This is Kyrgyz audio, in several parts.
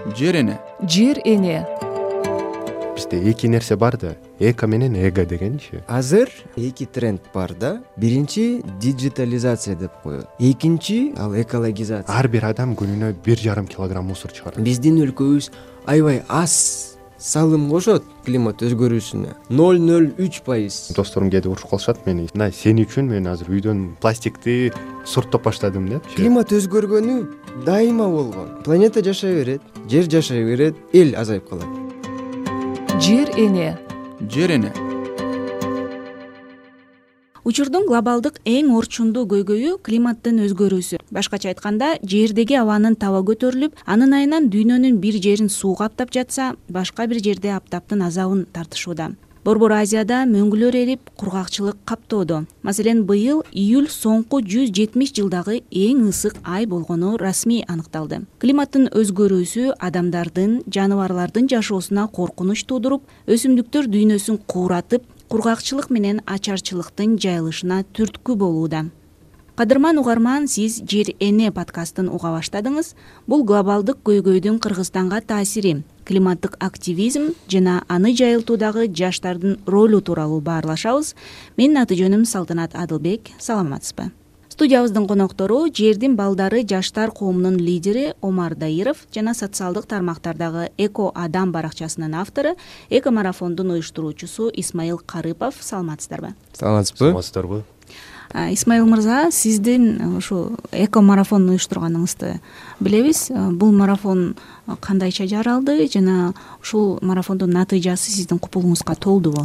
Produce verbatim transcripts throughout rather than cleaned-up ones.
жер эне. Жер эне. Бизде эки нерсе бар да, эко менен эго дегенчи. Азыр эки тренд бар да. Биринчи диджитализация деп коет. Экинчи ал экологизация. Ар бир адам күнүнө бир жарым килограмм мусор чыгарат. Биздин өлкөбүз аябай аз салым кошот климат өзгөрүүсүнө. ноль ноль үч пайыз. Досторум кээде урушуп калышат мени. Мына сен үчүн мен азыр үйдөн пластикти сурттоп баштадым деп. Климат өзгөргөнү дайыма болгон. Планета жашай берет, жер жашай берет, эл азайып калат. Жер эне. Жер эне. Учурдун глобалдык эң орчундуу көйгөйү климаттын өзгөрүүсү. Башкача айтканда, жердеги абанын таба көтөрүлүп, анын айынан дүйнөнүн бир жерин суу каптап жатса, башка бир жерде аптаптын азабын тартышууда. Борбор Азияда мөңгүлөр эрип, кургакчылык каптоодо. Маселен, быйыл июль соңку жүз жетимиш жылдагы эң ысык ай болгону расмий аныкталды. Климаттын өзгөрүүсү адамдардын, жаныбарлардын жашоосуна коркунуч туудуруп, өсүмдүктөр дүйнөсүн кууратып, кургакчылык менен ачарчылыктын жайылышына түрткү болууда. Кадырман угарман, сиз Жер эне подкастын уга баштадыңыз. Бул глобалдык көйгөйдүн Кыргызстанга таасири, климаттык активизм жана аны жайылтуудагы жаштардын ролу тууралуу баарлашабыз. Менин аты жөнүм Салтанат Адылбек. Саламатсызбы? Студиябыздын коноктору Жердин балдары жаштар коомунун лидери Омар Даиров жана социалдык тармактардагы Эко Адам баракчасынын автору, Эко марафондун уюштуруучусу Исмаил Карыпов. Саламатсыздарбы? Саламатсызбы? Саламатсыздарбы? Исмаил мырза, сиздин ушу Эко марафонду уюштурганыңызды билебиз. Бул марафон кандайча жаралды жана ушул марафондун натыйжасы сиздин купулуңузга толдубу?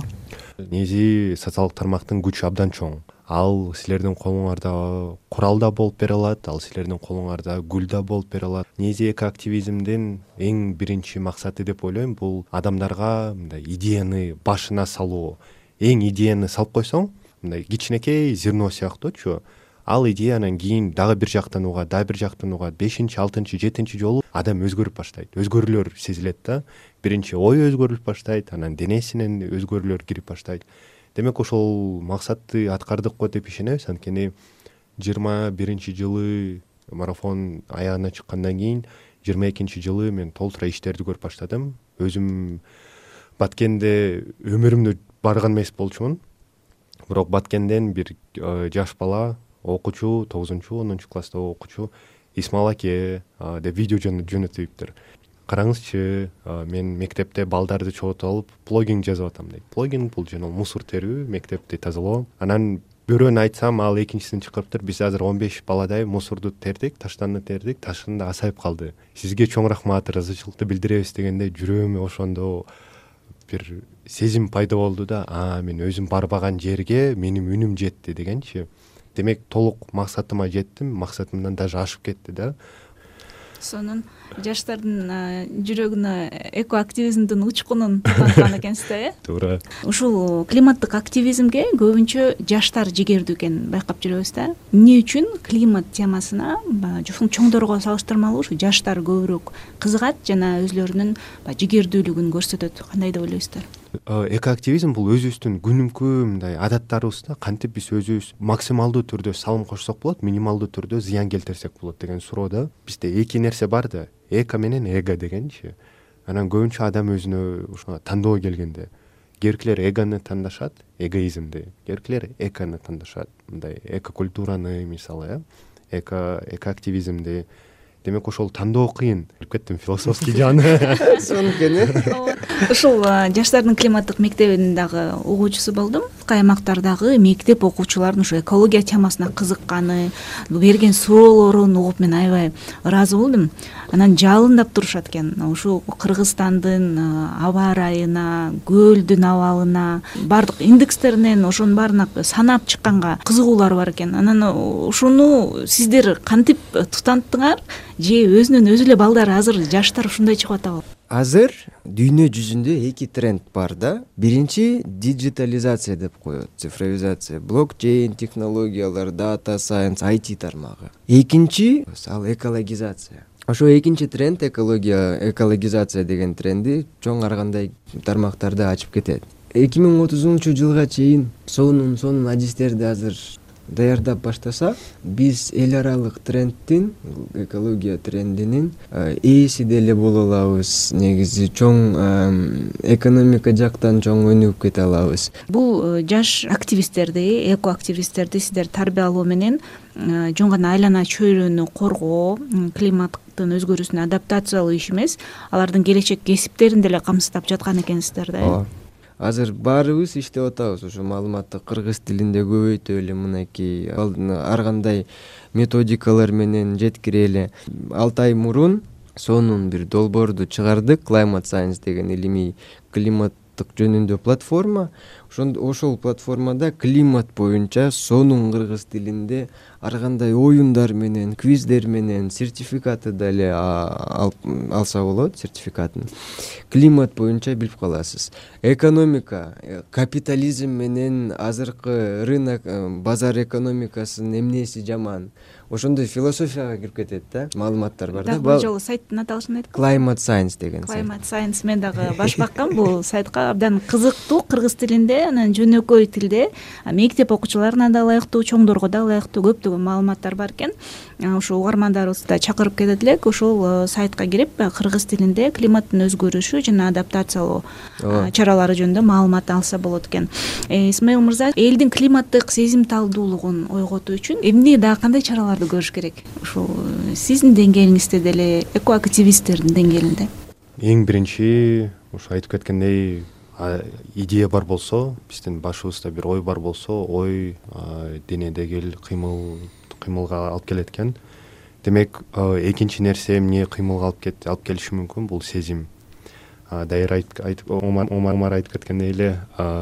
Негизи социалдык тармактын күчү абдан чоң. Ал силердин колуңарда курал да болуп бере алат, ал силердин колуңарда гүл да болуп бере алат. Негизи эко активизмдин эң биринчи максаты деп ойлойм, бул адамдарга мындай идеяны башына салуу. Эң идеяны салып койсоң, мындай кичинекей зерно сыяктуучу, ал идеянан кийин дагы бир жактанууга, дагы бир жактанууга бешинчи, алтынчы, жетинчи жолу адам өзгөрүп баштайт. Өзгөрүүлөр сезилет да. Биринчи ой өзгөрүлүп баштайт, анан денесинен өзгөрүүлөр кирип баштайт. Демек ошол максатты аткардык го деп ишенебиз. Анткени жыйырма биринчи жылы марафон аягына чыккандан кийин жыйырма экинчи жылы мен толтура иштерди көрүп баштадым. Өзүм Баткенде өмүрүмдө барган эмес болчумун. Бирок Баткенден бир жаш бала, окуучу, тогузунчу онунчу класста окуучу Исмаил аке деп видео жөнөтүптүр. Караңызчы, мен мектепте балдарды чогултуп алып плогинг жазып атам дейт. Плогинг бул жана мусор терүү, мектепти тазалоо. Анан бирөөнө айтсам, ал экинчисин чакырыптыр. Биз азыр он беш баладай мусорду тердик, таштанды тердик, ташын да асайып калды. Сизге чоң рахмат, ыраазычылыкты билдиребиз дегенде жүрөгүмө ошондо бир сезим пайда болду да, а мен өзүм барбаган жерге менин үнүм жетти дегенчи. Демек толук максатыма жеттим, максатымдан даже ашып кетти да. Сонун жаштардын жүрөгүнө эко активизмдин учкунун таныткан экенсиз да, э? Туура. Ушул климаттык активизмге көбүнчө жаштар жигердүү экен байкап жүрөбүз да. Эмне үчүн климат темасына жуфун чоңдорго салыштырмалуу ушу жаштар көбүрөөк кызыгат жана өзлөрүнүн жигердүүлүгүн көрсөтөт? Кандай деп ойлойсуздар? Эко активизм бул өзүбүздүн күнүмкү мындай адаттарыбызда кантип биз өзүбүз максималдуу түрдө салым кошсок болот, минималдуу түрдө зыян келтирсек болот деген суроо да. Бизде эки нерсе бар да, эко менен эго дегенчи. Анан көбүнчө адам өзүнө ушуна тандоо келгенде керкилер эгону тандашат, эгоизмди, керкилер экону тандашат. Мындай эко культураны мисалы, э, эко эко активизмди. Демек ошол тандоо кыйын. Кирип кеттим философский жаны. Сонукен, э? Ушул жаштардын климаттык мектебинин дагы угуучусу болдум. Аймактардагы мектеп окуучулардын ушу экология темасына кызыкканы, берген суроолорун угуп мен аябай ыраазы болдум. Анан жалындап турушат экен. Ушу Кыргызстандын аба ырайына, көлдүн абалына, бардык индекстеринен ошонун баарына санап чыкканга кызыгуулар бар экен. Анан ушуну сиздер кантип тутанттыңар? Же өзүнөн өзү эле балдар азыр жаштар ушундай чыгып атабы? Азыр дүйнө жүзүндө эки тренд бар да. Биринчи диджитализация деп коет, цифровизация, блокчейн технологиялар, дата сайенс, ай ти тармагы. Экинчи ал экологизация. Ошо экинчи тренд экология, экологизация деген тренди чоң аргандай тармактарды ачып кетет. эки миң отузунчу жылга чейин сонун сонун адистерди азыр даярдап баштасак, биз эл аралык тренддин, экология трендинин ээси деле боло алабыз. Негизи чоң экономика жактан чоң өнүгүп кете алабыз. Бул жаш активисттерди, эко активисттерди сиздер тарбиялоо менен жөн гана айлана чөйрөнү коргоо, климаттын өзгөрүүсүнө адаптациялоо иш эмес, алардын келечек кесиптерин деле камсыздап жаткан экенсиздер да. Ооба. Азыр баарыбыз иштеп атабыз. Ошо маалыматты кыргыз тилинде көбөйтүп эле мынакей ар кандай методикалар менен жеткирели. алты ай мурун сонун бир долбоорду чыгардык. Climate Science деген илимий климаттык жөнүндө платформа. Ошол платформада климат боюнча сонун кыргыз тилинде ар кандай оюндар менен, квиздер менен сертификаты деле алса болот, сертификатын. Климат боюнча билип каласыз. Экономика, капитализм менен азыркы рынок, базар экономикасынын эмнеси жаман. Ошондой философияга кирип кетет да, маалыматтар бар да. Бул жолу сайттын аталышын айткын. Climate Science деген сайт. Climate Science мен дагы баш баккан. Бул сайтка абдан кызыктуу кыргыз тилинде, анан жөнөкөй тилде, мектеп окуучуларына да ылайыктуу, чоңдорго да ылайыктуу көптөгөн маалыматтар бар экен. Ошо угармандарыбызды да чакырып кетет элек. Ошол сайтка кирип кыргыз тилинде климаттын өзгөрүшү жана адаптациялоо чаралары жөнүндө маалымат алса болот экен. Исмаил мырза, элдин климаттык сезимталдуулугун ойготуу үчүн эмне дагы кандай чараларды көрүш керек? Ушул сиздин деңгээлиңизде деле, экоактивисттердин деңгээлинде. Эң биринчи ушу айтып кеткендей, идея бар болсо, биздин башыбызда бир ой бар болсо, ой денедеги кыймыл кыймылга алып келет экен. Демек, экинчи нерсе эмне кыймылга алып кет алып келиши мүмкүн, бул сезим. Дайыр айтып Омар айтып кеткендей эле,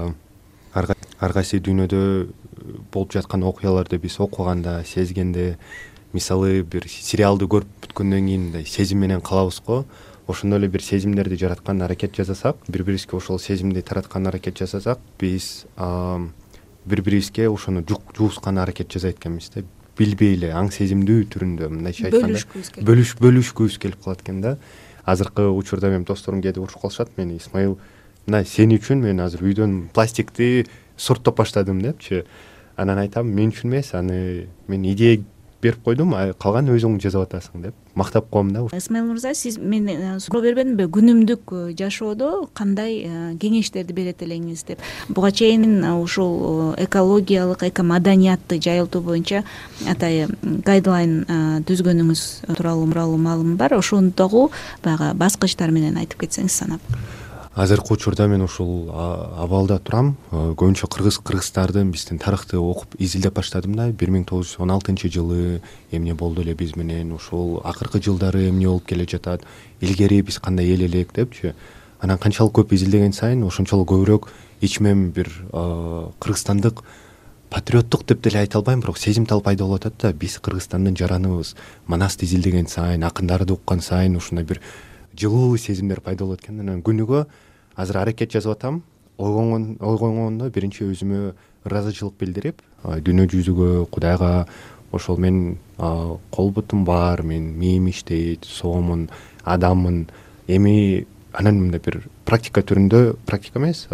ар кайсы дүйнөдө болуп жаткан окуяларды биз окуганда, сезгенде, мисалы бир сериалды көрүп бүткөндөн кийин мындай сезим менен калабыз го. Ошондой эле бир сезимдерди жараткан аракет жасасак, бири-бирибизге ошол сезимди тараткан аракет жасасак, биз бири-бирибизге ошону жуускан аракет жасайт экенбиз да. Билбей эле аң сезимдүү түрүндө мындайча айтканда бөлүш бөлүшкүбүз келип калат экен да. Азыркы учурда менин досторум кээде урушуп калышат мени: Исмаил, мына сен үчүн мен азыр үйдөн пластикти сорттоп баштадым депчи. Анан айтам, мен үчүн эмес, аны мен идея берип койдум, калган өзүң жасап атасың деп мактап коем да. Исмаил мырза, сиз мен суроо бербедимби, күнүмдүк жашоодо кандай кеңештерди берет элеңиз деп. Буга чейин ушул экологиялык, экомаданиятты жайылтуу боюнча атайы гайдлайн түзгөнүңүз тууралуу маалым бар. Ошондогу баягы баскычтар менен айтып кетсеңиз санап. Азыркы учурда мен ушул абалда турам. Көбүнчө кыргыз кыргыздардын биздин тарыхты окуп изилдеп баштадым да. бир миң тогуз жүз он алтынчы жылы эмне болду эле биз менен, ушул акыркы жылдары эмне болуп келе жатат, илгери биз кандай эл элек депчи. Анан канчалык көп изилдеген сайын ошончолук көбүрөөк ичмем бир кыргызстандык патриоттук деп деле айта албайм, бирок сезимтал пайда болуп атат да. Биз Кыргызстандын жараныбыз. Манасты изилдеген сайын, акындарды уккан сайын ушундай бир жылуу сезимдер пайда болот экен. Анан күнүгө азыр аракет жасап атам. Ойгонгондо биринчи өзүмө ыраазычылык билдирип, дүйнө жүзүгө, Кудайга, ошол мен кол бутум бар, мен мээм иштейт, соомун, адаммын. Эми анан мындай бир практика түрүндө, практика эмес,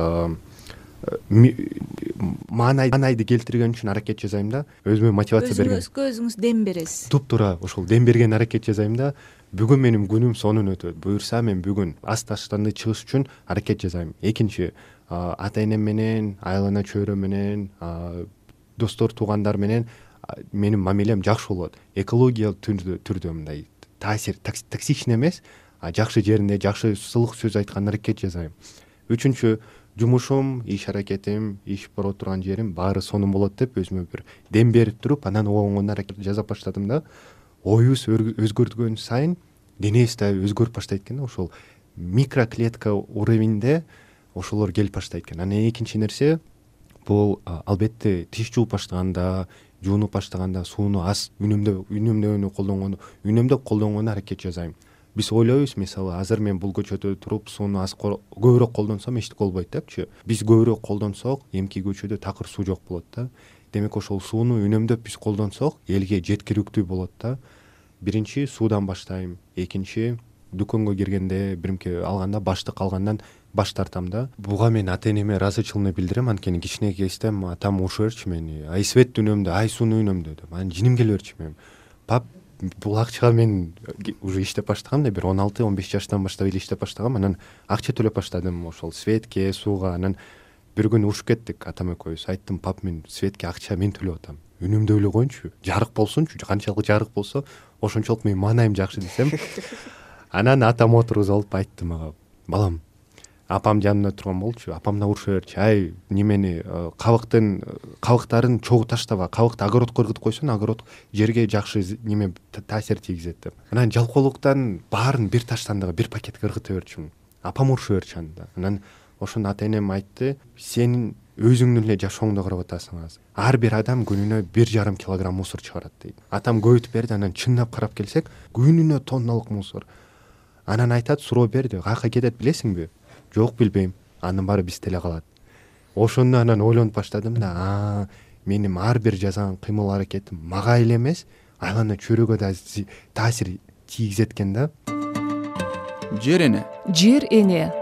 маанайды келтирген үчүн аракет жасайм да. Өзүмө мотивация берген. Өзүңүзгө өзүңүз дем бересиз. Туп-туура ошол дем берген аракет жасайм да. Бүгүн менин күнүм сонун өтөт. Буюрса мен бүгүн аз таштанды чыгыш үчүн аракет жасайм. Экинчи, ата энем менен, айлана чөйрө менен, достор, туугандар менен менин мамилем жакшы болот. Экология түрдө мындай таасир токсичный эмес, жакшы жеринде жакшы сылык сөз айткан аракет жасайм. Үчүнчү, жумушум, иш аракетим, иш барып турган жерим баары сонун болот деп өзүмө бир дем берип туруп, анан оңгон аракет жасап баштадым да. Оюбуз өзгөргөн сайын денебиз да өзгөрүп баштайт экен. Ошол микроклетка уровеньде ошолор келип баштайт экен. Анан экинчи нерсе, бул албетте тиш жууп баштаганда, жуунуп баштаганда сууну аз үнөмдөө үнөмдөөнү колдонгону, үнөмдөп колдонгону аракет жасайм. Биз ойлойбуз, мисалы, азыр мен бул көчөдө туруп сууну аз көбүрөөк колдонсом эчтеке болбойт депчи. Биз көбүрөөк колдонсок, эмки көчөдө такыр суу жок болот да. Демек ошол сууну үнөмдөп биз колдонсок, элге жеткириктүү болот да. Биринчи суудан баштайм. Экинчи, дүкөнгө киргенде, биримке алганда, баштык алгандан баш тартам да. Буга мен ата энеме ыраазычылыгымды билдирем, анткени кичине кездем атам урушуп берчү мени. Ай свет дүйнөмдө, ай сууну үйнөмдө деп. Анан жиним келе берчү менин. Пап, бул акчага мен уже иштеп баштагам да, бир он алты он беш жаштан баштап эле иштеп баштагам. Анан акча төлөп баштадым ошол светке, сууга. Анан бир күнү урушуп кеттик атам экөөбүз. Айттым, пап, мен светке акча мен төлөп атам. Үнүмдө эле коюнчу, жарык болсунчу, канчалык жарык болсо ошончолук менин маанайым жакшы десем. Анан атам отургузуп алып айтты мага, балам, апам жанымда турган болчу, апамдан урушуп берчү. Ай, немени кабыктын кабыктарын чогуу таштаба, кабыкты огородко ыргытып койсоң, огород жерге жакшы неме таасир тийгизет деп. Анан жалкоолуктан баарын бир таштандыгы бир пакетке ыргыта берчүмүн. Апам урушуп берчү анда. Анан ошондо ата энем айтты, сенин өзүңдүн эле жашооңду карап атасың азыр. Ар бир адам күнүнө бир жарым килограмм мусор чыгарат дейт. Атам көбөйтүп берди, анан чынлап карап келсек, күнүнө тонналык мусор. Анан айтат, суроо берди, каяка кетет билесиңби? Жок, билбейм. Анын баары бизде эле калат. Ошондо анан ойлонуп баштадым да, а, менин ар бир жасаган кыймыл аракетим мага эле эмес, айлана чөйрөгө да таасир тийгизет экен да. Жер эне. Жер эне.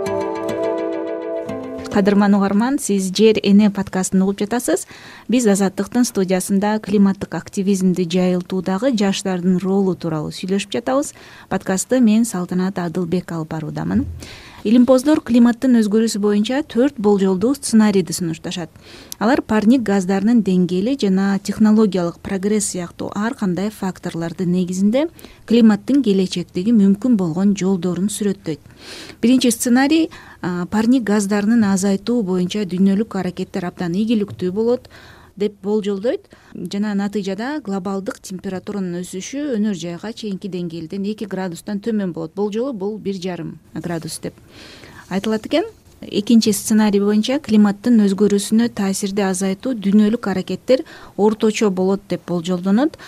Кадырман угарман, сиз Жер эне подкастын угуп жатасыз. Биз Азаттыктын студиясында климаттык активизмди жайылтуудагы жаштардын ролу тууралуу сүйлөшүп жатабыз. Подкастты мен Салтанат Адылбек алып баруудамын. Илимпоздор климаттын өзгөрүүсү боюнча төрт болжолдуу сценарийди сунушташат. Алар парник газдарынын деңгээли жана технологиялык прогресс сыяктуу ар кандай факторлордун негизинде климаттын келечектеги мүмкүн болгон жолдорун сүрөттөйт. Биринчи сценарий парник газдарынын азайтуу боюнча дүйнөлүк аракеттер абдан ийгиликтүү болот деп болжолдойт жана натыйжада глобалдык температуранын өсүшү өнөр жайга чейинки деңгээлден эки градустан төмөн болот. Болжолу бул бир жарым градус деп айтылат экен. Экинчи сценарий боюнча климаттын өзгөрүүсүнө таасирди азайтуу дүйнөлүк аракеттер орточо болот деп болжолдонот.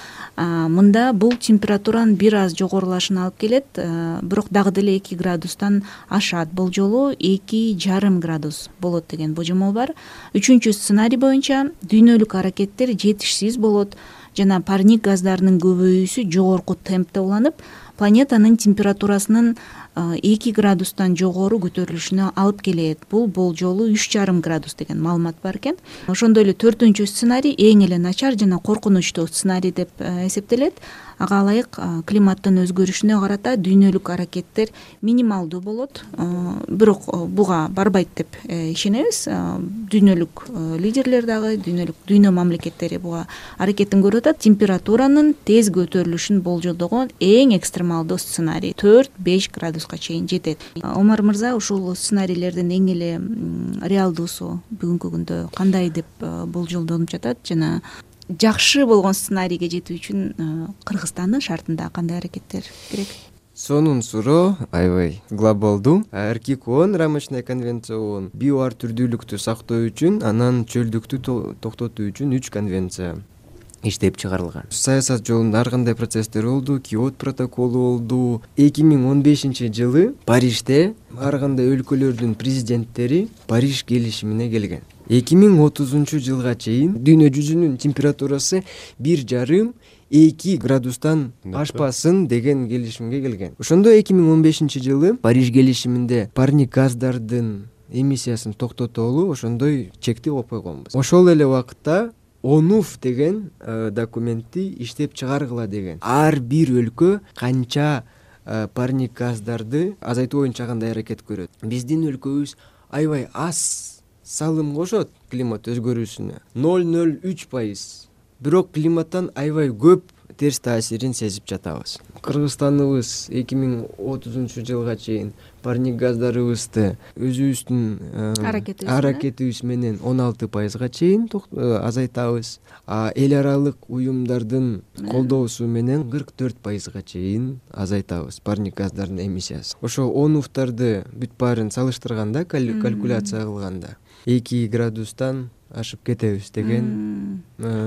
Мында бул температуранын бир аз жогорулашына алып келет, бирок дагы деле эки градустан ашат. Болжолу эки жарым градус болот деген божомол бар. Үчүнчү сценарий боюнча дүйнөлүк аракеттер жетишсиз болот жана парник газдарынын көбөйүүсү жогорку темпте уланып, планетанын температурасынын эки градустан жогору көтөрүлүшүнө алып келет. Бул болжолу үч жарым градус деген маалымат бар экен. Ошондой эле төртүнчү сценарий эң эле начар жана коркунучтуу сценарий деп эсептелет. Ага ылайык климаттын өзгөрүшүнө карата дүйнөлүк аракеттер минималдуу болот, бирок буга барбайт деп ишенебиз. Дүйнөлүк лидерлер дагы, дүйнөлүк дүйнө мамлекеттери буга аракетин көрүп атат. Температуранын тез көтөрүлүшүн болжолдогон эң экстремалдуу сценарий төрт беш градуска чейин жетет. Омар мырза, ушул сценарийлердин эң эле реалдуусу бүгүнкү күндө кандай деп болжолдонуп жатат жана жакшы болгон сценарийге жетүү үчүн Кыргызстандын шартында кандай аракеттер керек? Сонун суроо аябай глобалдуу. РККОн, рамочная конвенция ООН, био ар түрдүүлүктү сактоо үчүн, анан чөлдүктү токтотуу үчүн үч конвенция иштеп чыгарылган. Саясат жолунда ар кандай процесстер болду, Киот протоколу болду. эки миң он бешинчи жылы Парижде ар кандай өлкөлөрдүн президенттери Париж келишимине келген. эки миң отузунчу жылга чейин дүйнө жүзүнүн температурасы бир жарым эки градустан ашпасын деген келишимге келген. Ошондо эки миң он бешинчи жылы Париж келишиминде парник газдардын эмиссиясын токтотолу ошондой чекти коюп койгонбуз. Ошол эле убакытта ОНУФ деген документти иштеп чыгаргыла деген. Ар бир өлкө канча парник газдарды азайтуу боюнча кандай аракет көрөт. Биздин өлкөбүз аябай аз салым кошот климат өзгөрүүсүнө, ноль ноль үч пайыз. Бирок климаттан аябай көп терс таасирин сезип жатабыз. Кыргызстаныбыз эки миң отузунчу жылга чейин парник газдарыбызды өзүбүздүн аракетибиз менен он алты пайызга чейин азайтабыз. Эл аралык уюмдардын колдоосу менен кырк төрт пайызга чейин азайтабыз парник газдарынын эмиссиясын. Ошо ОНУФтарды бүт баарын салыштырганда, калькуляция кылганда эки градустан ашып кетебиз деген.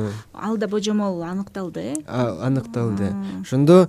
Ал да божомол аныкталды, э? Аныкталды. Ошондо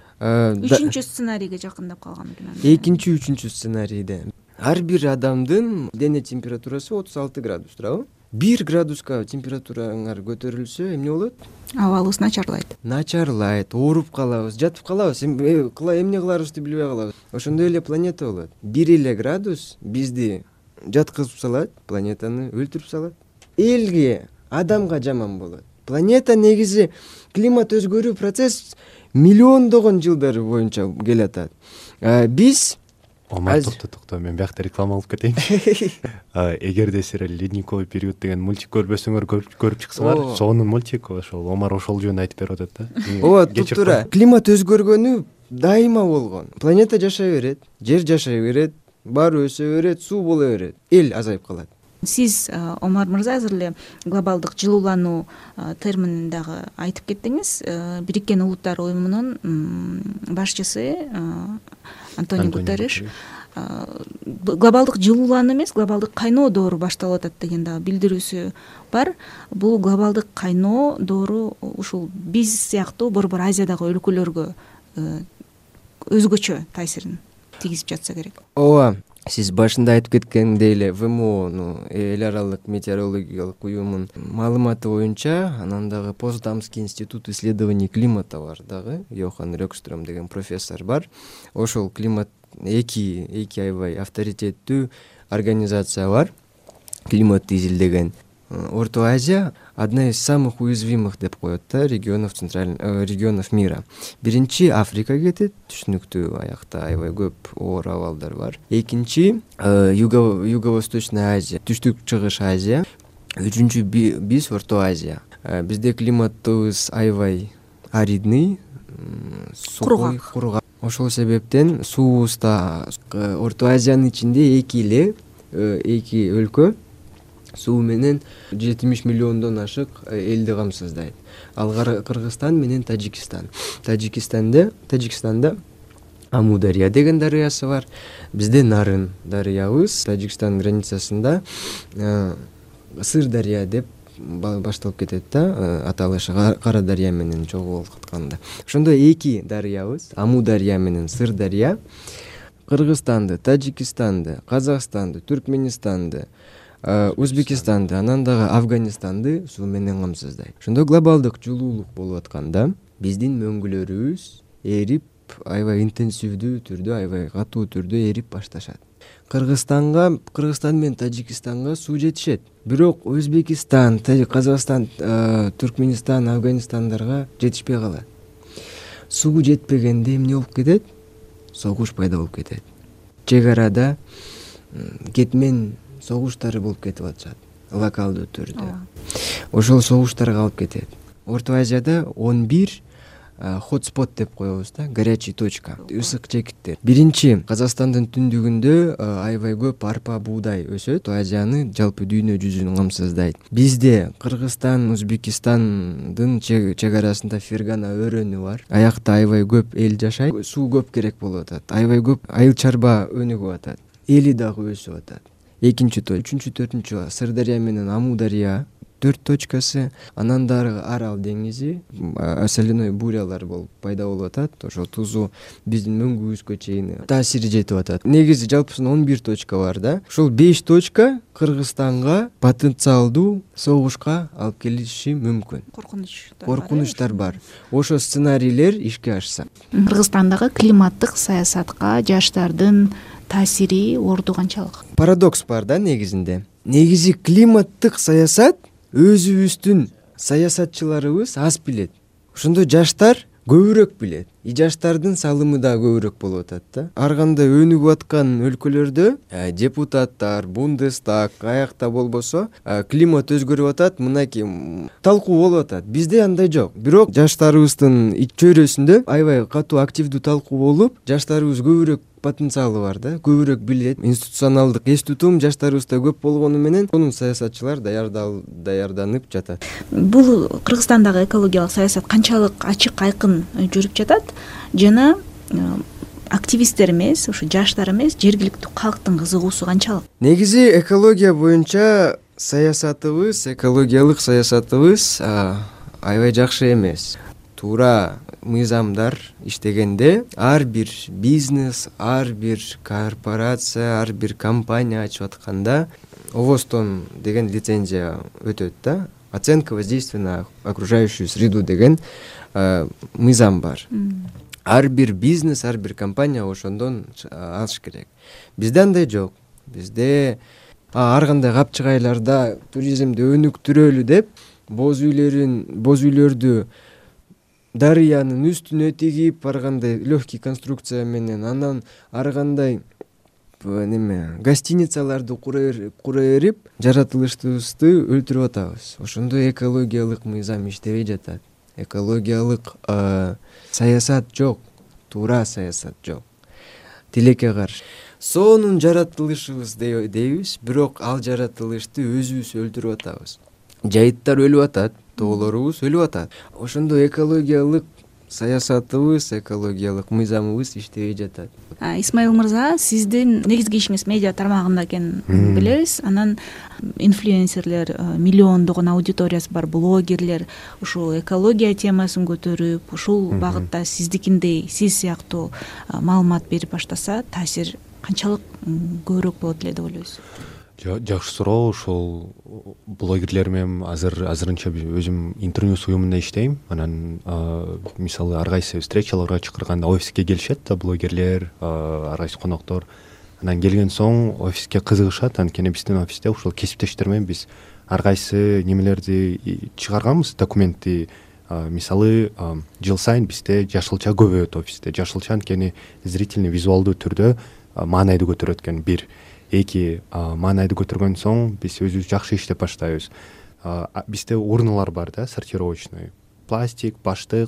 үчүнчү сценарийге жакындап калган экен. Экинчи, үчүнчү сценарийде ар бир адамдын дене температурасы отуз алты градус турабы? бир градуска температураңар көтөрүлсө эмне болот? Абалыбыз начарлайт. Начарлайт, ооруп калабыз, жатып калабыз, эмне кыларыбызды билбей калабыз. Ошондой эле планета болот. Бир эле градус бизди жаткызып салат, планетаны өлтүрүп салат. Элге, адамга жаман болот. Планета негизи климат өзгөрүү процесс миллиондогон жылдар боюнча келатат. Биз Омар, токто токто, мен биякта реклама алып кетейинчи. Эгерде силер ледниковый период деген мультик көрбөсөңөр, көрүп чыксаңар, сонун мультик ошол Омар ошол жөнүндө айтып берип атат да. Ооба, туптура. Климат өзгөргөнү дайыма болгон. Планета жашай берет, жер жашай берет, баары өсө берет, суу боло берет, эл азайып калат. Сиз, Омар мырза, азыр эле глобалдык жылуулануу терминин дагы айтып кеттиңиз. Бириккен Улуттар уюмунун башчысы Антонио Гутерриш глобалдык жылуулануу эмес, глобалдык кайноо доору башталып атат деген дагы билдирүүсү бар. Бул глобалдык кайноо доору ушул биз сыяктуу Борбор Азиядагы өлкөлөргө өзгөчө таасирин тийгизип жатса керек. Ооба, сиз башында айтып кеткендей эле ВМО эл аралык метеорологиялык уюмунун маалыматы боюнча, анан дагы Потсдамский институт исследований климата бар дагы, Йохан Рёкстрöm деген профессор бар. Ошол климат эки эки аябай авторитеттүү организация бар, климатты изилдеген. Орто Азия одна из самых уязвимых деп коет да регионов центральный регионов мира. Биринчи Африка кетет, түшүнүктүү, аякта аябай көп оор абалдар бар. Экинчи Юго-Восточная Азия, Түштүк Чыгыш Азия. Үчүнчү биз Орто Азия. Бизде климатыбыз аябай аридный, кургак. Кургак. Ошол себептен суубуз да Орто Азиянын ичинде эки эле эки өлкө суу менен жетимиш миллиондон ашык элди камсыздайт. Ал Кыргызстан менен Тажикстан. Тажикстанда, Тажикстанда Амудария деген дарыясы бар. Бизде Нарын дарыябыз. Тажикстан границасында Сыр дарыя деп башталып кетет да, аталышы Кара дарыя менен чогулуп атканда. Ошондой эки дарыябыз, Амудария менен Сыр дарыя Кыргызстанды, Тажикстанды, Казакстанды, Түркменистанды, Өзбекистанды, анан дагы Афганистанды суу менен камсыздайт. Ошондо глобалдык жылуулук болуп атканда биздин мөңгүлөрүбүз эрип, аябай интенсивдүү түрдө, аябай катуу түрдө эрип башташат. Кыргызстанга, Кыргызстан менен Тажикстанга суу жетишет. Бирок Өзбекистан, Казакстан, Түркменистан, Афганистандарга жетишпей калат. Суу жетпегенде эмне болуп кетет? Согуш пайда болуп кетет. Чек арада кетмен согуштары болуп кетип атышат, локалдуу түрдө. Ошол согуштарга алып кетет. Орто Азияда он бир хотспот деп коебуз да, горячий точка, ысык чекиттер. Биринчи, Казакстандын түндүгүндө аябай көп арпа, буудай өсөт, Азияны жалпы дүйнө жүзүн камсыздайт. Бизде Кыргызстан, Өзбекистандын чек арасында Фергана өрөөнү бар. Аякта аябай көп эл жашайт, суу көп керек болуп атат. Аябай көп айыл чарба өнүгүп атат. Эли дагы өсүп атат. Экинчи той, үчүнчү, төртүнчү Сырдария менен Амудария төрт точкасы, анан дагы Арал деңизи, соляной бурялар болуп пайда болуп атат. Ошол тузу биздин мөңгүбүзгө чейин таасири жетип атат. Негизи жалпысынан он бир точка бар да. Ошол беш точка Кыргызстанга потенциалдуу согушка алып келиши мүмкүн. Коркунучтар. Коркунучтар бар. Ошо сценарийлер ишке ашса. Кыргызстандагы климаттык саясатка жаштардын таасири орду канчалык? Парадокс бар да негизинде. Негизи климаттык саясат өзүбүздүн саясатчыларыбыз аз билет. Ошондо жаштар көбүрөөк билет. И жаштардын салымы да көбүрөөк болуп атат да. Ар кандай өнүгүп аткан өлкөлөрдө депутаттар, Бундестаг аякта болбосо климат өзгөрүп атат, мынакей талкуу болуп атат. Бизде андай жок. Бирок жаштарыбыздын чөйрөсүндө аябай катуу активдүү талкуу болуп, жаштарыбыз көбүрөөк потенциалы бар да, көбүрөөк билет. Институционалдык эстутум жаштарыбызда көп болгону менен онун саясатчылар даярданып жатат. Бул Кыргызстандагы экологиялык саясат канчалык ачык айкын жүрүп жатат жана активисттер эмес, ушу жаштар эмес, жергиликтүү калктын кызыгуусу канчалык? Негизи экология боюнча саясатыбыз, экологиялык саясатыбыз аябай жакшы эмес. Туура мыйзамдар иштегенде ар бир бизнес, ар бир корпорация, ар бир компания ачып атканда овостон деген лицензия өтөт да, оценка воздействия на окружающую среду деген мыйзам бар. Ар бир бизнес, ар бир компания ошондон алыш керек. Бизде андай жок. Бизде ар кандай капчыгайларда туризмди өнүктүрөлү деп боз үйлөрүн боз үйлөрдү дарыянын үстүнө тигип, ар кандай легкий конструкция менен, анан ар кандай неме гостиницаларды кура берип, жаратылышыбызды өлтүрүп атабыз. Ошондой экологиялык мыйзам иштебей жатат. Экологиялык саясат жок, туура саясат жок. Тилекке каршы. Сонун жаратылышыбыз дейбиз, бирок ал жаратылышты өзүбүз өлтүрүп атабыз. Жайыттар өлүп атат, тоолорубуз өлүп атат. Ошондо экологиялык саясатыбыз, экологиялык мыйзамыбыз иштебей жатат. Исмаил мырза, сиздин негизги ишиңиз медиа тармагында экенин билебиз. Анан инфлюенсерлер, миллиондогон аудиториясы бар блогерлер ушул экология темасын көтөрүп, ушул багытта сиздикиндей, сиз сыяктуу маалымат берип баштаса, таасир канчалык көбүрөөк болот эле деп ойлойсуз? Жакшы суроо. Ошол блогерлер менен азыр азырынча өзүм интерньюс уюмунда иштейм. Анан мисалы ар кайсы встречаларга чакырганда офиске келишет да блогерлер, ар кайсы коноктор. Анан келген соң офиске кызыгышат. Анткени биздин офисте ушул кесиптештер менен биз ар кайсы немелерди чыгарганбыз, документти. Мисалы жыл сайын бизде жашылча көбөйөт офисте. Жашылча анткени зрительный, визуалдуу түрдө маанайды көтөрөт экен. Бир эки маанайды көтөргөн соң биз өзүбүз жакшы иштеп баштайбыз. Бизде урналар бар да, сортировочный. Пластик, баштык,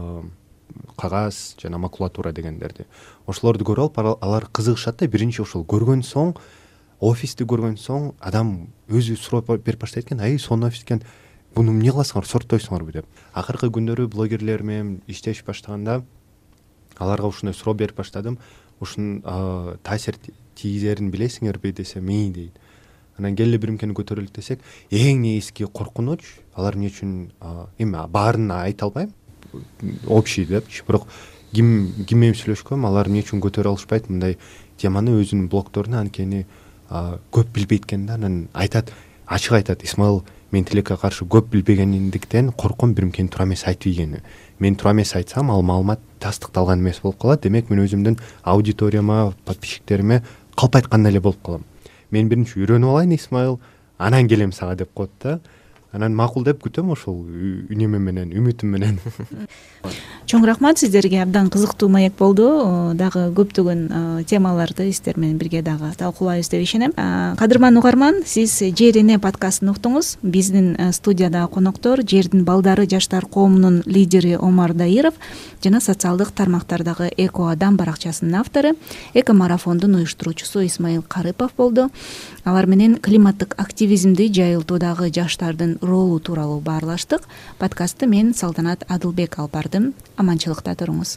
кагаз жана макулатура дегендерди. Ошолорду көрүп алып, алар кызыгышат да. Биринчи ошол көргөн соң, офисти көргөн соң адам өзү сурап берип баштайт экен: "Ай, сонун офис экен. Буну эмне кыласыңар, сорттойсуңарбы?" деп. Акыркы күндөрү блогерлер менен иштеш баштаганда аларга ушундай суроо берип баштадым. Ушун таасир тийгизерин билесиңерби десем, "Мей" дейт. Анан келе биримкени көтөрөлүк десек, эң негизги коркунуч, алар эмне үчүн эми баарын айта албайм, общий депчи, бирок ким ким менен сүйлөшкөм, алар эмне үчүн көтөрө алышпайт мындай теманы өзүнүн блогторуна, анткени көп билбейт экен да. Анан айтат, ачык айтат: "Исмаил, мен тилекке каршы көп билбегендиктен корком биримкени туура эмес айтып ийгени. Мен туура эмес айтсам, ал маалымат тастыкталган эмес болуп калат. Демек мен өзүмдүн аудиторияма, подписчиктериме калп айткандай эле болуп калам. Мен биринчи үйрөнүп алайын, Исмаил, анан келем сага" деп коет да. Анан макул деп күтөм ошол үнөмө менен, үмүтүм менен. Чоң рахмат сиздерге. Абдан кызыктуу маек болду. Дагы көптөгөн темаларды сиздер менен бирге дагы талкуулайбыз деп ишенем. Кадырман угарман, сиз Жер эне подкастын уктуңуз. Биздин студияда коноктор Жердин балдары жаштар коомунун лидери Омар Даиров жана социалдык тармактардагы Эко Адам баракчасынын автору, Эко марафондун уюштуруучусу Исмаил Карыпов болду. Алар менен климаттык активизмди жайылтуудагы жаштардын ролу тууралуу баарлаштык. Подкастты мен Салтанат Адылбек алып бардым. Аманчылыкта туруңуз.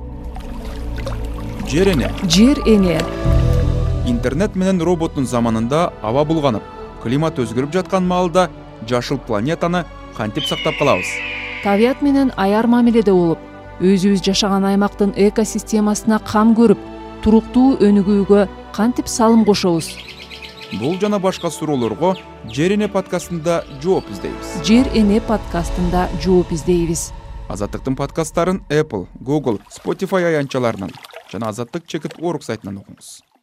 Жер эне. Жер эне. Интернет менен роботтун заманында аба булганып, климат өзгөрүп жаткан маалда жашыл планетаны кантип сактап калабыз? Табият менен аяр мамиледе болуп, өзүбүз жашаган аймактын экосистемасына кам көрүп, туруктуу өнүгүүгө кантип салым кошобуз? Бул жана башка суроолорго Жер эне подкастында жооп издейбиз. Жер эне подкастында жооп издейбиз. Азаттыктын подкасттарын Apple, Google, Spotify аянтчаларынан жана азаттык чекит орг сайтынан окуңуз.